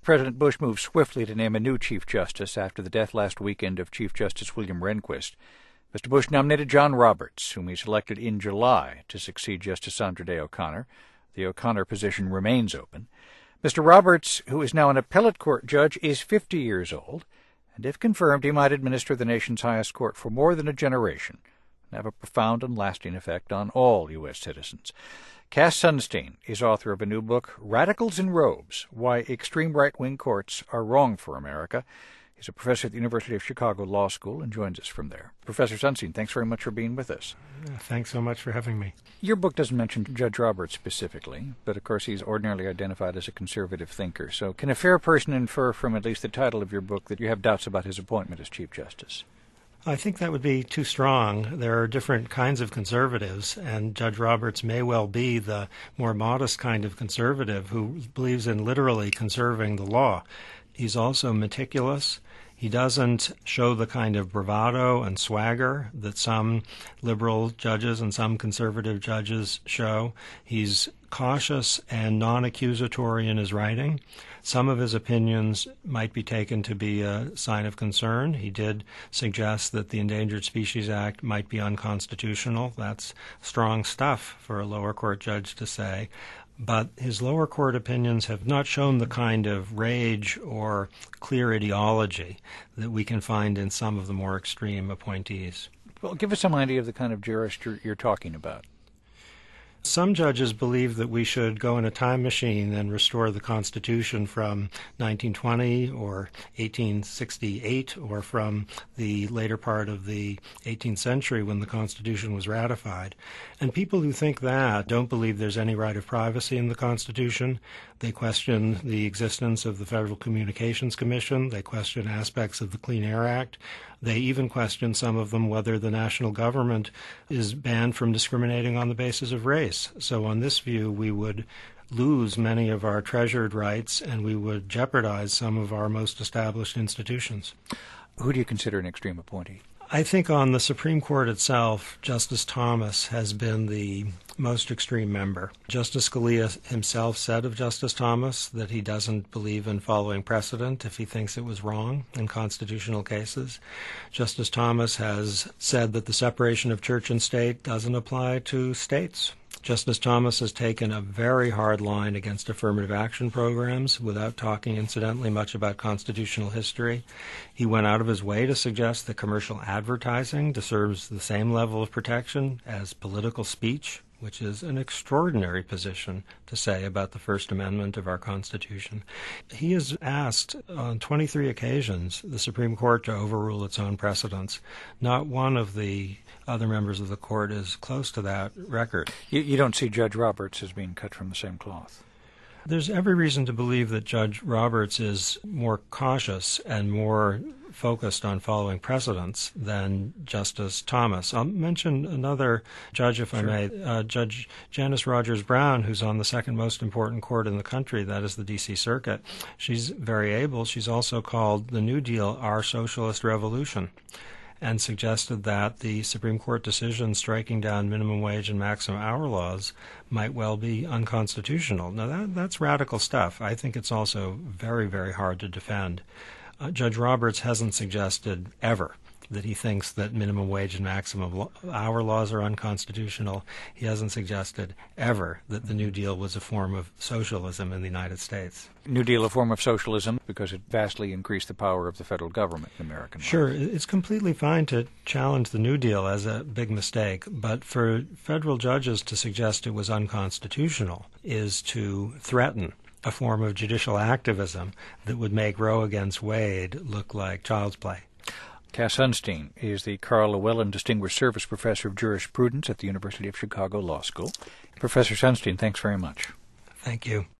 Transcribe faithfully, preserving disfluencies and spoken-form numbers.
President Bush moved swiftly to name a new Chief Justice after the death last weekend of Chief Justice William Rehnquist. Mister Bush nominated John Roberts, whom he selected in July to succeed Justice Sandra Day O'Connor. The O'Connor position remains open. Mister Roberts, who is now an appellate court judge, is fifty years old, and if confirmed, he might administer the nation's highest court for more than a generation and have a profound and lasting effect on all U S citizens. Cass Sunstein is author of a new book, Radicals in Robes, Why Extreme Right-Wing Courts Are Wrong for America. He's a professor at the University of Chicago Law School and joins us from there. Professor Sunstein, thanks very much for being with us. Thanks so much for having me. Your book doesn't mention Judge Roberts specifically, but of course he's ordinarily identified as a conservative thinker. So can a fair person infer from at least the title of your book that you have doubts about his appointment as Chief Justice? I think that would be too strong. There are different kinds of conservatives, and Judge Roberts may well be the more modest kind of conservative who believes in literally conserving the law. He's also meticulous. He doesn't show the kind of bravado and swagger that some liberal judges and some conservative judges show. He's cautious and non-accusatory in his writing. Some of his opinions might be taken to be a sign of concern. He did suggest that the Endangered Species Act might be unconstitutional. That's strong stuff for a lower court judge to say. But his lower court opinions have not shown the kind of rage or clear ideology that we can find in some of the more extreme appointees. Well, give us some idea of the kind of jurist you're, you're talking about. Some judges believe that we should go in a time machine and restore the Constitution from nineteen twenty or eighteen sixty-eight or from the later part of the eighteenth century when the Constitution was ratified. And people who think that don't believe there's any right of privacy in the Constitution. They question the existence of the Federal Communications Commission. They question aspects of the Clean Air Act. They even question, some of them, whether the national government is banned from discriminating on the basis of race. So on this view, we would lose many of our treasured rights and we would jeopardize some of our most established institutions. Who do you consider an extreme appointee? I think on the Supreme Court itself, Justice Thomas has been the most extreme member. Justice Scalia himself said of Justice Thomas that he doesn't believe in following precedent if he thinks it was wrong in constitutional cases. Justice Thomas has said that the separation of church and state doesn't apply to states. Justice Thomas has taken a very hard line against affirmative action programs without talking, incidentally, much about constitutional history. He went out of his way to suggest that commercial advertising deserves the same level of protection as political speech, which is an extraordinary position to say about the First Amendment of our Constitution. He has asked on twenty-three occasions the Supreme Court to overrule its own precedents. Not one of the other members of the court is close to that record. You, you don't see Judge Roberts as being cut from the same cloth? There's every reason to believe that Judge Roberts is more cautious and more focused on following precedents than Justice Thomas. I'll mention another judge, if sure. I may, uh, Judge Janice Rogers Brown, who's on the second most important court in the country, that is the D C Circuit. She's very able. She's also called the New Deal our socialist revolution, and suggested that the Supreme Court decision striking down minimum wage and maximum hour laws might well be unconstitutional. Now, that, that's radical stuff. I think it's also very, very hard to defend. Uh, Judge Roberts hasn't suggested ever that he thinks that minimum wage and maximum lo- hour laws are unconstitutional. He hasn't suggested ever that the New Deal was a form of socialism in the United States. New Deal a form of socialism because it vastly increased the power of the federal government in American life. Sure, it's completely fine to challenge the New Deal as a big mistake, but for federal judges to suggest it was unconstitutional is to threaten a form of judicial activism that would make Roe against Wade look like child's play. Cass Sunstein is the Carl Llewellyn Distinguished Service Professor of Jurisprudence at the University of Chicago Law School. Professor Sunstein, thanks very much. Thank you.